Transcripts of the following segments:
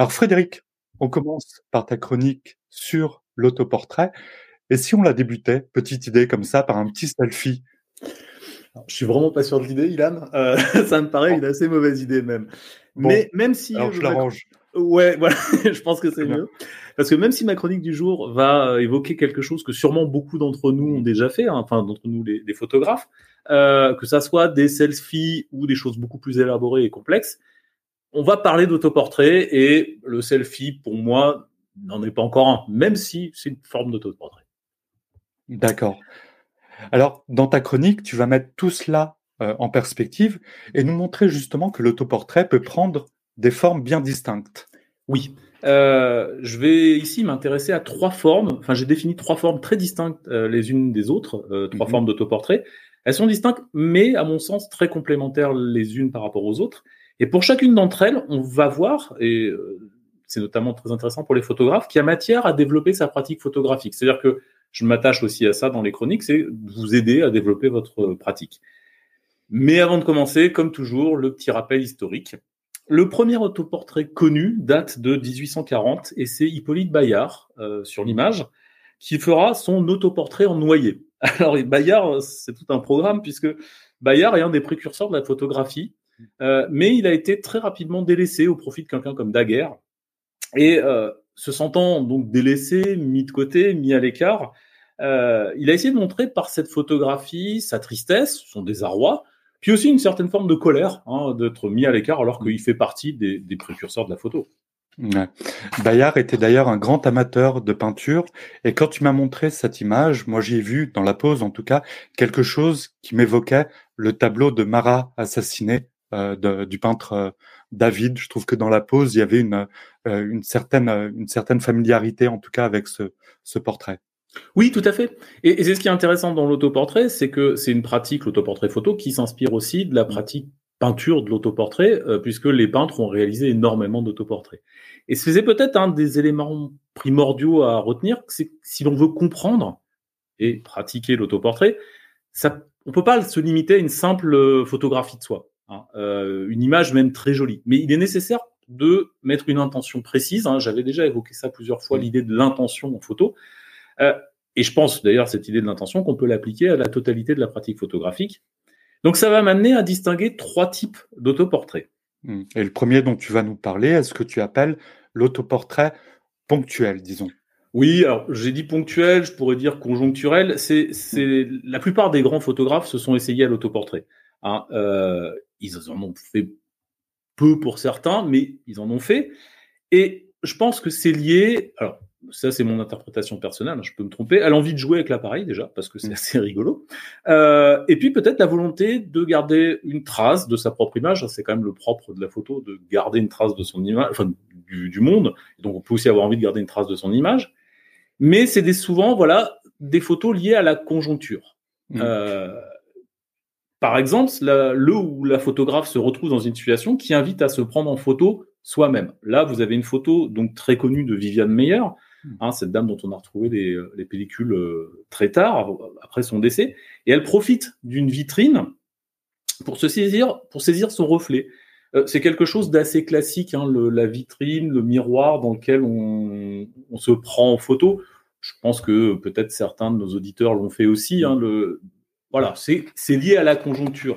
Alors Frédéric, on commence par ta chronique sur l'autoportrait. Et si on la débutait, petite idée comme ça, par un petit selfie? Alors, je suis vraiment pas sûr de l'idée, Ilan. Ça me paraît une assez mauvaise idée même. Bon, Mais même si alors je l'arrange. ouais, voilà, je pense que c'est Très bien. mieux. Parce que même si ma chronique du jour va évoquer quelque chose que sûrement beaucoup d'entre nous ont déjà fait, hein, enfin d'entre nous les photographes, que ça soit des selfies ou des choses beaucoup plus élaborées et complexes, on va parler d'autoportrait et le selfie, pour moi, n'en est pas encore un, même si c'est une forme d'autoportrait. D'accord. Alors, dans ta chronique, tu vas mettre tout cela en perspective et nous montrer justement que l'autoportrait peut prendre des formes bien distinctes. Oui. Je vais ici m'intéresser à trois formes. Enfin, j'ai défini trois formes très distinctes les unes des autres, trois Mhm. formes d'autoportrait. Elles sont distinctes, mais à mon sens très complémentaires les unes par rapport aux autres. Et pour chacune d'entre elles, on va voir, et c'est notamment très intéressant pour les photographes, qu'il y a matière à développer sa pratique photographique. C'est-à-dire que je m'attache aussi à ça dans les chroniques, c'est vous aider à développer votre pratique. Mais avant de commencer, comme toujours, le petit rappel historique. Le premier autoportrait connu date de 1840 et c'est Hippolyte Bayard sur l'image qui fera son autoportrait en noyer. Alors Bayard, c'est tout un programme puisque Bayard est un des précurseurs de la photographie, mais il a été très rapidement délaissé au profit de quelqu'un comme Daguerre. Et se sentant donc délaissé, mis de côté, mis à l'écart, il a essayé de montrer par cette photographie sa tristesse, son désarroi, puis aussi une certaine forme de colère hein, d'être mis à l'écart alors qu'il fait partie des précurseurs de la photo. Ouais. Bayard était d'ailleurs un grand amateur de peinture et quand tu m'as montré cette image, moi j'y ai vu, dans la pose en tout cas, quelque chose qui m'évoquait le tableau de Marat assassiné du peintre David. Je trouve que dans la pose, il y avait une certaine familiarité en tout cas avec ce portrait. Oui, tout à fait. Et c'est ce qui est intéressant dans l'autoportrait, c'est que c'est une pratique, l'autoportrait photo, qui s'inspire aussi de la pratique peinture de l'autoportrait, puisque les peintres ont réalisé énormément d'autoportraits. Et c'est peut-être un des éléments primordiaux à retenir, c'est que si l'on veut comprendre et pratiquer l'autoportrait, on peut pas se limiter à une simple photographie de soi, hein, une image même très jolie. Mais il est nécessaire de mettre une intention précise. Hein, j'avais déjà évoqué ça plusieurs fois, l'idée de l'intention en photo. Euh, et je pense d'ailleurs cette idée de l'intention qu'on peut l'appliquer à la totalité de la pratique photographique. Donc ça va m'amener à distinguer trois types d'autoportraits. Et le premier dont tu vas nous parler, est-ce que tu appelles l'autoportrait ponctuel, disons? Oui, alors j'ai dit ponctuel, je pourrais dire conjoncturel. La plupart des grands photographes se sont essayés à l'autoportrait. Hein, ils en ont fait peu pour certains, mais ils en ont fait. Et je pense que c'est lié. Alors ça, c'est mon interprétation personnelle. Je peux me tromper. À l'envie de jouer avec l'appareil déjà, parce que c'est assez rigolo. Et puis peut-être la volonté de garder une trace de sa propre image. C'est quand même le propre de la photo, de garder une trace de son image, enfin du monde. Donc on peut aussi avoir envie de garder une trace de son image. Mais c'est souvent, voilà, des photos liées à la conjoncture. Euh, Par exemple, le ou la photographe se retrouve dans une situation qui invite à se prendre en photo soi-même. Là, vous avez une photo donc très connue de Viviane Meyer, hein, cette dame dont on a retrouvé les pellicules très tard, après son décès, et elle profite d'une vitrine pour saisir son reflet. C'est quelque chose d'assez classique, hein, la vitrine, le miroir dans lequel on se prend en photo. Je pense que peut-être certains de nos auditeurs l'ont fait aussi. Hein, voilà, c'est lié à la conjoncture.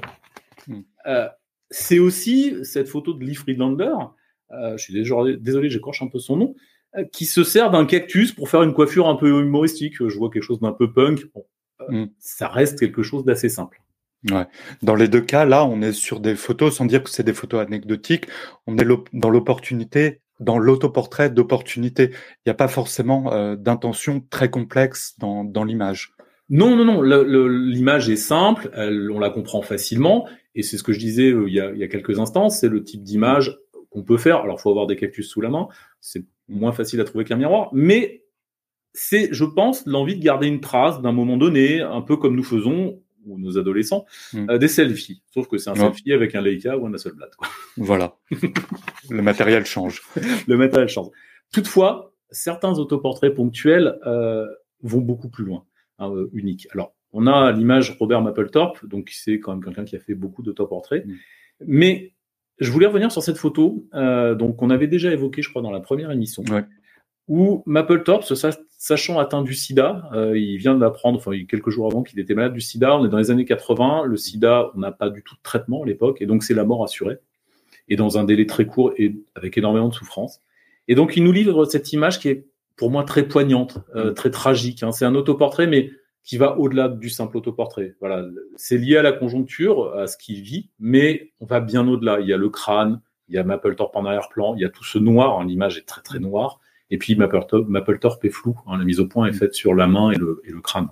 C'est aussi cette photo de Lee Friedlander, je suis désolé, j'écorche un peu son nom, qui se sert d'un cactus pour faire une coiffure un peu humoristique. Je vois quelque chose d'un peu punk. Bon, ça reste quelque chose d'assez simple. Ouais. Dans les deux cas, là, on est sur des photos, sans dire que c'est des photos anecdotiques, on est dans l'opportunité, dans l'autoportrait d'opportunité. Il n'y a pas forcément d'intention très complexe dans l'image. Non. L'image est simple, on la comprend facilement, et c'est ce que je disais il y a quelques instants, c'est le type d'image qu'on peut faire. Alors, il faut avoir des cactus sous la main, c'est moins facile à trouver qu'un miroir, mais c'est, je pense, l'envie de garder une trace d'un moment donné, un peu comme nous faisons, ou nos adolescents, des selfies. Sauf que c'est un selfie avec un Leica ou un Hasselblad. Quoi. Voilà. Le matériel change. Le matériel change. Toutefois, certains autoportraits ponctuels vont beaucoup plus loin, hein, uniques. Alors, on a l'image Robert Mapplethorpe, donc c'est quand même quelqu'un qui a fait beaucoup d'autoportraits, mais je voulais revenir sur cette photo, donc on avait déjà évoqué, je crois, dans la première émission, Ouais. où Mapplethorpe, sachant atteint du sida, il vient d'apprendre, enfin quelques jours avant, qu'il était malade du sida. On est dans les années 80, le sida, on n'a pas du tout de traitement à l'époque, et donc c'est la mort assurée, et dans un délai très court et avec énormément de souffrance. Et donc il nous livre cette image qui est pour moi très poignante, très tragique. Hein. C'est un autoportrait, mais qui va au-delà du simple autoportrait. Voilà, c'est lié à la conjoncture, à ce qu'il vit, mais on va bien au-delà. Il y a le crâne, il y a Mapplethorpe en arrière-plan, il y a tout ce noir, hein, l'image est très très noire, et puis Mapplethorpe est flou, hein, la mise au point est faite sur la main et le crâne.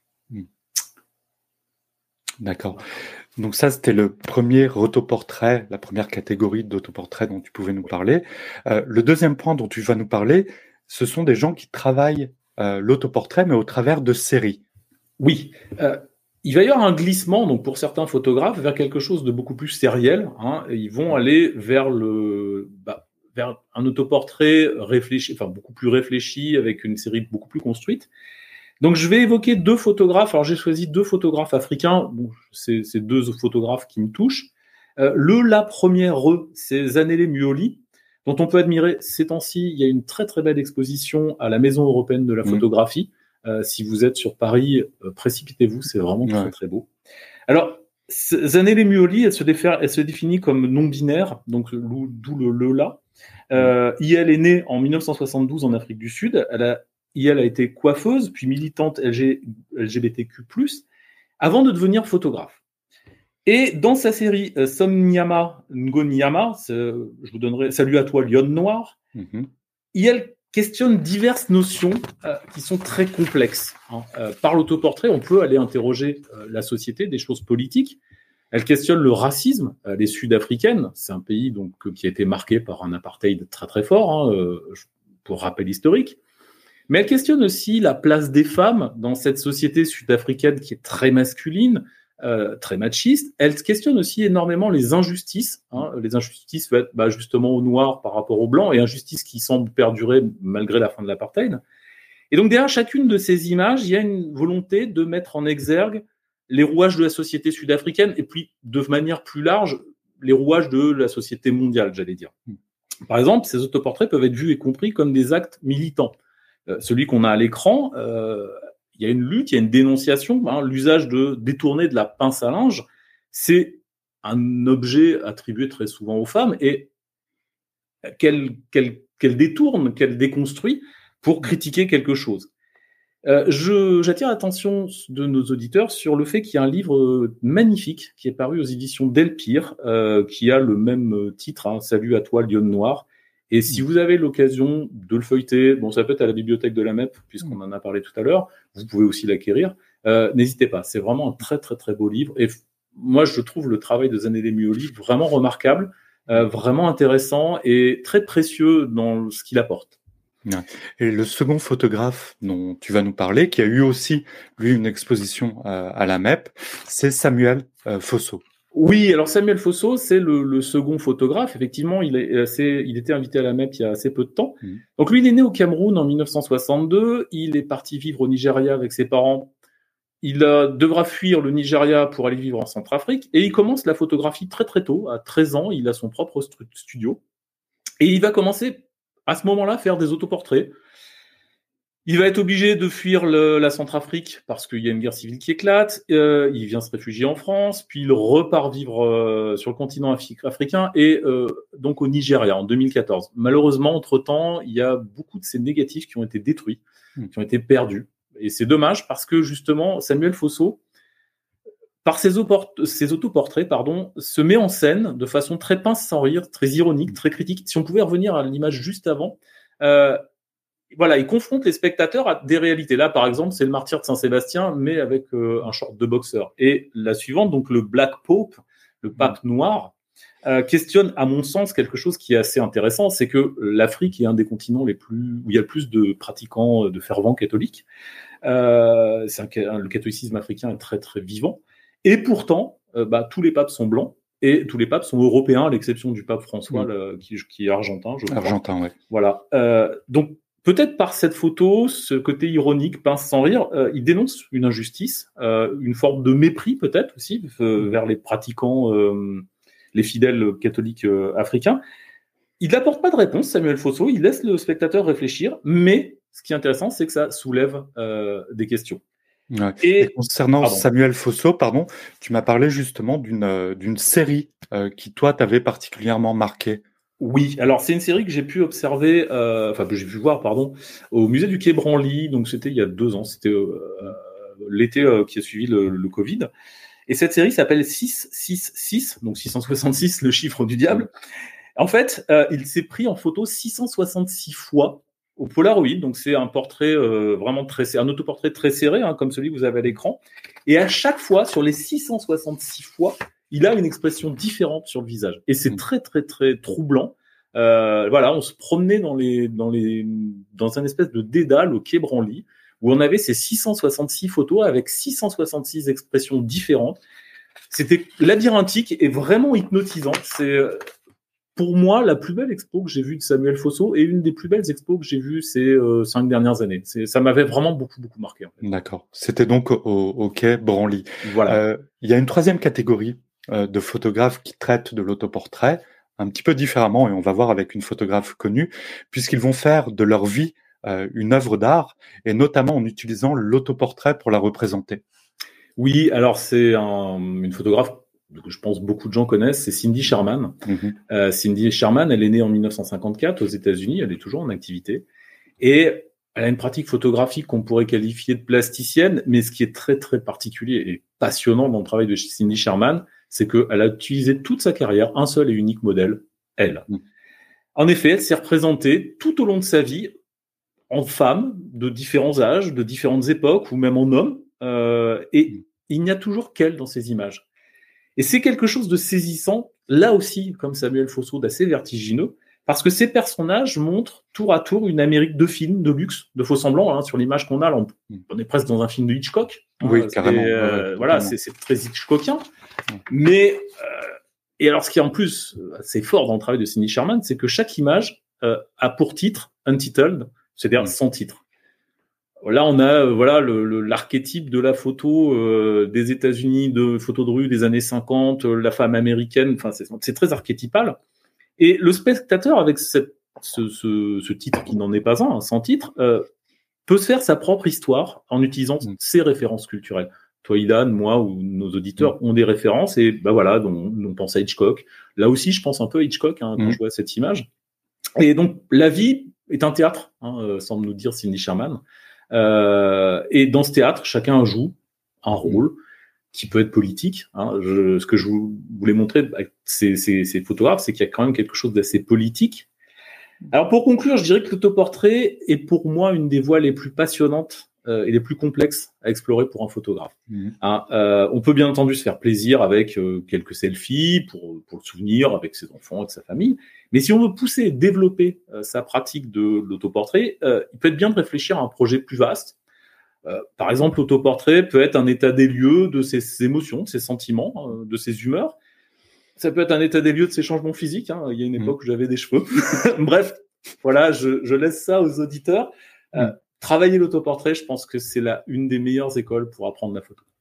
D'accord. Donc ça, c'était le premier autoportrait, la première catégorie d'autoportrait dont tu pouvais nous parler. Le deuxième point dont tu vas nous parler, ce sont des gens qui travaillent l'autoportrait, mais au travers de séries. Oui, il va y avoir un glissement, donc pour certains photographes, vers quelque chose de beaucoup plus sériel. Hein, et ils vont aller vers vers un autoportrait réfléchi, enfin beaucoup plus réfléchi, avec une série beaucoup plus construite. Donc je vais évoquer deux photographes. Alors j'ai choisi deux photographes africains. Bon, c'est deux photographes qui me touchent. La première, c'est Zanele Muoli, dont on peut admirer ces temps-ci. Il y a une très très belle exposition à la Maison européenne de la photographie. Si vous êtes sur Paris, précipitez-vous, c'est vraiment très très beau. Alors, Zanele Muoli, elle se définit comme non-binaire, donc d'où le là. Elle est née en 1972 en Afrique du Sud. Elle a été coiffeuse, puis militante LGBTQ+, avant de devenir photographe. Et dans sa série Somnyama Ngonyama, je vous donnerai Salut à toi, Lionne Noire, elle questionne diverses notions qui sont très complexes. Hein. Par l'autoportrait, on peut aller interroger la société, des choses politiques. Elle questionne le racisme. Les Sud-Africaines, c'est un pays donc qui a été marqué par un apartheid très très fort, hein, pour rappel historique. Mais elle questionne aussi la place des femmes dans cette société sud-africaine qui est très masculine, très machiste. Elle questionne aussi énormément les injustices, hein, les injustices faites justement aux Noirs par rapport aux Blancs, et injustices qui semblent perdurer malgré la fin de l'apartheid. Et donc derrière chacune de ces images, il y a une volonté de mettre en exergue les rouages de la société sud-africaine, et puis de manière plus large, les rouages de la société mondiale, j'allais dire. Par exemple, ces autoportraits peuvent être vus et compris comme des actes militants. Celui qu'on a à l'écran, il y a une lutte, il y a une dénonciation. Hein, l'usage de détourner de la pince à linge, c'est un objet attribué très souvent aux femmes et qu'elle détourne, qu'elle déconstruit pour critiquer quelque chose. J'attire l'attention de nos auditeurs sur le fait qu'il y a un livre magnifique qui est paru aux éditions Delpire, qui a le même titre, hein, Salut à toi, Lionne Noire. Et si vous avez l'occasion de le feuilleter, bon, ça peut être à la bibliothèque de la MEP, puisqu'on en a parlé tout à l'heure, vous pouvez aussi l'acquérir, n'hésitez pas, c'est vraiment un très très très beau livre. Et moi, je trouve le travail de Zanele Muoli vraiment remarquable, vraiment intéressant et très précieux dans ce qu'il apporte. Et le second photographe dont tu vas nous parler, qui a eu aussi, lui, une exposition à la MEP, c'est Samuel Fosso. Oui, alors Samuel Fosso, c'est le second photographe. Effectivement, il était invité à la MEP il y a assez peu de temps. Donc lui, il est né au Cameroun en 1962. Il est parti vivre au Nigeria avec ses parents. Il devra fuir le Nigeria pour aller vivre en Centrafrique. Et il commence la photographie très très tôt. À 13 ans, il a son propre studio. Et il va commencer à ce moment-là faire des autoportraits. Il va être obligé de fuir la Centrafrique parce qu'il y a une guerre civile qui éclate. Il vient se réfugier en France, puis il repart vivre sur le continent africain et donc au Nigeria en 2014. Malheureusement, entre-temps, il y a beaucoup de ces négatifs qui ont été détruits, qui ont été perdus. Et c'est dommage parce que justement, Samuel Fosso, par ses autoportraits, se met en scène de façon très pince sans rire, très ironique, très critique. Si on pouvait revenir à l'image juste avant, voilà, il confronte les spectateurs à des réalités. Là, par exemple, c'est le martyr de Saint-Sébastien, mais avec un short de boxeur. Et la suivante, donc le Black Pope, le pape noir, questionne, à mon sens, quelque chose qui est assez intéressant, c'est que l'Afrique est un des continents où il y a le plus de pratiquants, de fervents catholiques. Le catholicisme africain est très très vivant. Et pourtant, tous les papes sont blancs. Et tous les papes sont européens, à l'exception du pape François, qui est argentin, je crois. Argentin, oui. Voilà. Donc, peut-être par cette photo, ce côté ironique, pince sans rire, il dénonce une injustice, une forme de mépris peut-être aussi vers les pratiquants les fidèles catholiques africains. Il n'apporte pas de réponse, Samuel Fosso, il laisse le spectateur réfléchir, mais ce qui est intéressant, c'est que ça soulève des questions. Ouais. Et concernant Samuel Fosso, tu m'as parlé justement d'une série qui, toi, t'avait particulièrement marqué. Oui, alors c'est une série que j'ai pu observer, que j'ai pu voir, au musée du Quai Branly, donc c'était il y a 2 ans, c'était l'été qui a suivi le Covid. Et cette série s'appelle 666, donc 666, le chiffre du diable. En fait, il s'est pris en photo 666 fois au Polaroid, donc c'est un portrait vraiment un autoportrait très serré, comme celui que vous avez à l'écran. Et à chaque fois, sur les 666 fois, il a une expression différente sur le visage. Et c'est très, très, très troublant. On se promenait dans un espèce de dédale au Quai Branly, où on avait ces 666 photos avec 666 expressions différentes. C'était labyrinthique et vraiment hypnotisant. C'est pour moi la plus belle expo que j'ai vue de Samuel Fosso et une des plus belles expos que j'ai vues ces 5 dernières années. Ça m'avait vraiment beaucoup, beaucoup marqué. En fait. D'accord. C'était donc au Quai Branly. Voilà. Il y a une troisième catégorie de photographes qui traitent de l'autoportrait un petit peu différemment, et on va voir avec une photographe connue, puisqu'ils vont faire de leur vie une œuvre d'art, et notamment en utilisant l'autoportrait pour la représenter. Oui, alors c'est une photographe que je pense beaucoup de gens connaissent, c'est Cindy Sherman. Cindy Sherman, elle est née en 1954 aux États-Unis, elle est toujours en activité, et elle a une pratique photographique qu'on pourrait qualifier de plasticienne, mais ce qui est très très particulier et passionnant dans le travail de Cindy Sherman, c'est qu'elle a utilisé toute sa carrière un seul et unique modèle, elle. En effet, elle s'est représentée tout au long de sa vie en femme de différents âges, de différentes époques, ou même en homme, et il n'y a toujours qu'elle dans ces images. Et c'est quelque chose de saisissant, là aussi, comme Samuel Fosso, d'assez vertigineux, parce que ces personnages montrent tour à tour une Amérique de films, de luxe, de faux semblants. Sur l'image qu'on a, on est presque dans un film de Hitchcock. Oui, carrément. Voilà, c'est très Hitchcockien. Mais, et alors ce qui est en plus assez fort dans le travail de Cindy Sherman, c'est que chaque image a pour titre untitled, c'est-à-dire sans titre. Là, on a l'archétype de la photo des États-Unis, de photo de rue des années 50, la femme américaine. Enfin, c'est très archétypal. Et le spectateur, avec ce titre qui n'en est pas un, sans titre, peut se faire sa propre histoire en utilisant ses références culturelles. Toi, Idan, moi ou nos auditeurs ont des références et on pense à Hitchcock. Là aussi, je pense un peu à Hitchcock quand je vois cette image. Et donc, la vie est un théâtre, semble nous dire Cindy Sherman. Et dans ce théâtre, chacun joue un rôle qui peut être politique. Ce que je voulais montrer avec ces photographes, c'est qu'il y a quand même quelque chose d'assez politique. Alors pour conclure, je dirais que l'autoportrait est pour moi une des voies les plus passionnantes et les plus complexes à explorer pour un photographe. On peut bien entendu se faire plaisir avec quelques selfies pour le souvenir, avec ses enfants, avec sa famille. Mais si on veut pousser et développer sa pratique de l'autoportrait, il peut être bien de réfléchir à un projet plus vaste. Par exemple, l'autoportrait peut être un état des lieux de ses émotions, de ses sentiments, de ses humeurs. Ça peut être un état des lieux de ses changements physiques. Il y a une époque où j'avais des cheveux. Bref, voilà, je laisse ça aux auditeurs. Travailler l'autoportrait, je pense que c'est une des meilleures écoles pour apprendre la photo.